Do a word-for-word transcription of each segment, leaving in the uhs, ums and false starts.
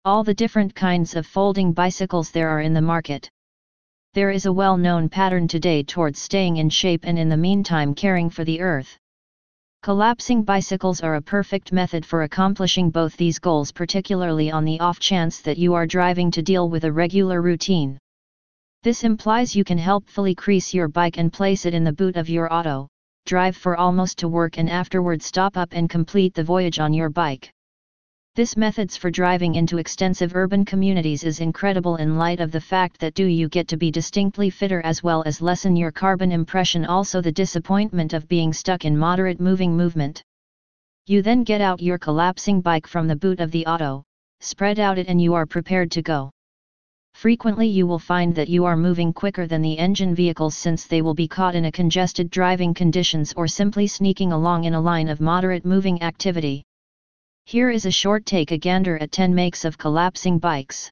all the different kinds of folding bicycles there are in the market. There is a well-known pattern today towards staying in shape and in the meantime caring for the earth. Collapsing bicycles are a perfect method for accomplishing both these goals, particularly on the off chance that you are driving to deal with a regular routine. This implies you can helpfully crease your bike and place it in the boot of your auto, drive for almost to work and afterward stop up and complete the voyage on your bike. This methods for driving into extensive urban communities is incredible in light of the fact that do you get to be distinctly fitter as well as lessen your carbon impression, also the disappointment of being stuck in moderate moving movement. You then get out your collapsing bike from the boot of the auto, spread out it and you are prepared to go. Frequently you will find that you are moving quicker than the engine vehicles since they will be caught in a congested driving conditions or simply sneaking along in a line of moderate moving activity. Here is a short take a gander at ten makes of collapsing bikes.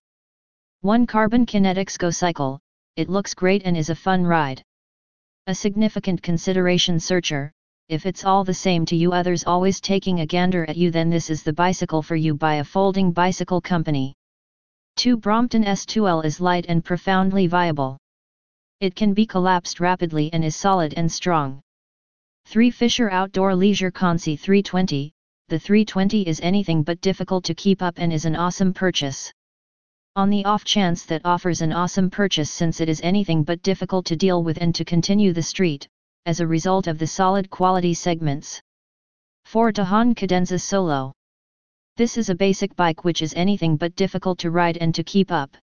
one Carbon Kinetics Go Cycle. It looks great and is a fun ride. A significant consideration searcher, if it's all the same to you others always taking a gander at you, then this is the bicycle for you by a folding bicycle company. two Brompton S two L is light and profoundly viable. It can be collapsed rapidly and is solid and strong. three Fisher Outdoor Leisure Consi three twenty. The three twenty is anything but difficult to keep up and is an awesome purchase. On the off chance that offers an awesome purchase since it is anything but difficult to deal with and to continue the street, as a result of the solid quality segments. four Dahan Cadenza Solo. This is a basic bike which is anything but difficult to ride and to keep up.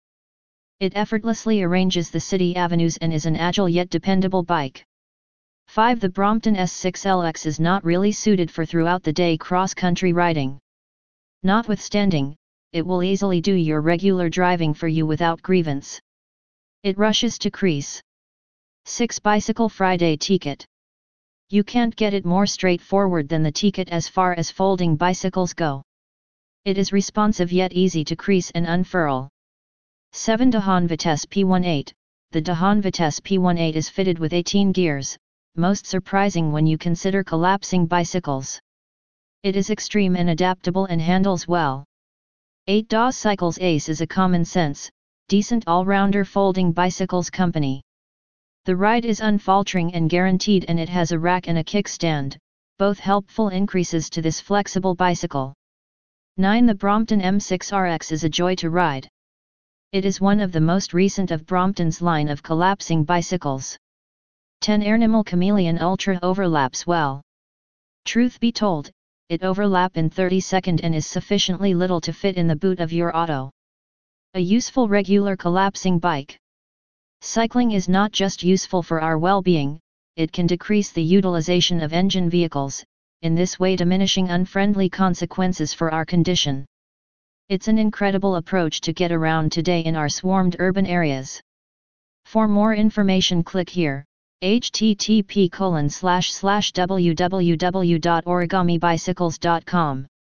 It effortlessly arranges the city avenues and is an agile yet dependable bike. five The Brompton S six L X is not really suited for throughout the day cross-country riding. Notwithstanding, it will easily do your regular driving for you without grievance. It rushes to crease. six Bicycle Friday Ticket. You can't get it more straightforward than the Ticket as far as folding bicycles go. It is responsive yet easy to crease and unfurl. seven Dahan Vitesse P eighteen. The Dahan Vitesse P eighteen is fitted with eighteen gears, most surprising when you consider collapsing bicycles. It is extreme and adaptable and handles well. eight D A W Cycles Ace is a common sense, decent all-rounder folding bicycles company. The ride is unfaltering and guaranteed and it has a rack and a kickstand, both helpful increases to this flexible bicycle. nine The Brompton M six R X is a joy to ride. It is one of the most recent of Brompton's line of collapsing bicycles. ten Airnimal Chameleon Ultra overlaps well. Truth be told, it overlap in thirty seconds and is sufficiently little to fit in the boot of your auto. A useful regular collapsing bike. Cycling is not just useful for our well-being, it can decrease the utilization of engine vehicles, in this way diminishing unfriendly consequences for our condition. It's an incredible approach to get around today in our swarmed urban areas. For more information click here. H T T P colon slash slash w w w dot origami bicycles dot com